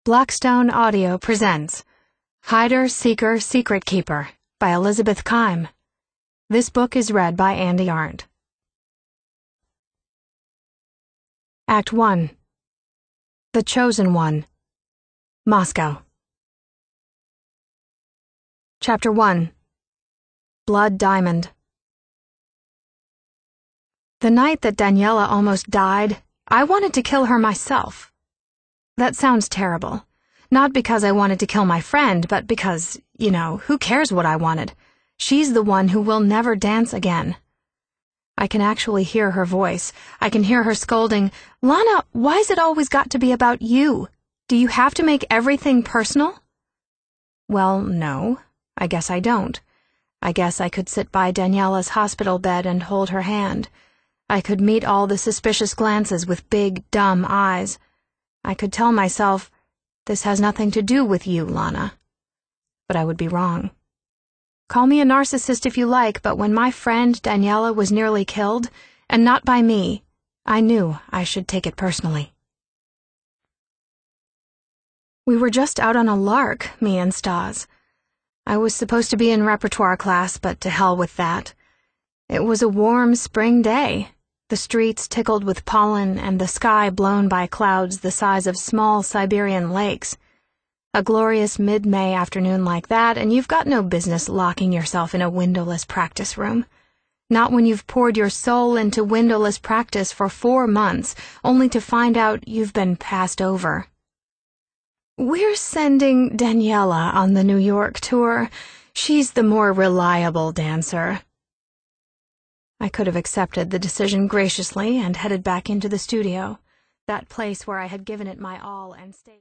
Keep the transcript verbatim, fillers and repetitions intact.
Blackstone Audio presents Hider, Seeker, Secret Keeper by Elizabeth Keim. This book is read by Andy Arndt. Act one. The Chosen One. Moscow. Chapter one. Blood Diamond. The night that Daniela almost died, I wanted to kill her myself. That sounds terrible. Not because I wanted to kill my friend, but because, you know, who cares what I wanted? She's the one who will never dance again. I can actually hear her voice. I can hear her scolding, "Lana, why's it always got to be about you? Do you have to make everything personal?" Well, no, I guess I don't. I guess I could sit by Daniela's hospital bed and hold her hand. I could meet all the suspicious glances with big, dumb eyes. I could tell myself, this has nothing to do with you, Lana. But I would be wrong. Call me a narcissist if you like, but when my friend Daniela was nearly killed, and not by me, I knew I should take it personally. We were just out on a lark, me and Stas. I was supposed to be in repertoire class, but to hell with that. It was a warm spring day. The streets tickled with pollen and the sky blown by clouds the size of small Siberian lakes. A glorious mid-May afternoon like that, and you've got no business locking yourself in a windowless practice room. Not when you've poured your soul into windowless practice for four months, only to find out you've been passed over. We're sending Daniela on the New York tour. She's the more reliable dancer. I could have accepted the decision graciously and headed back into the studio, that place where I had given it my all and stayed.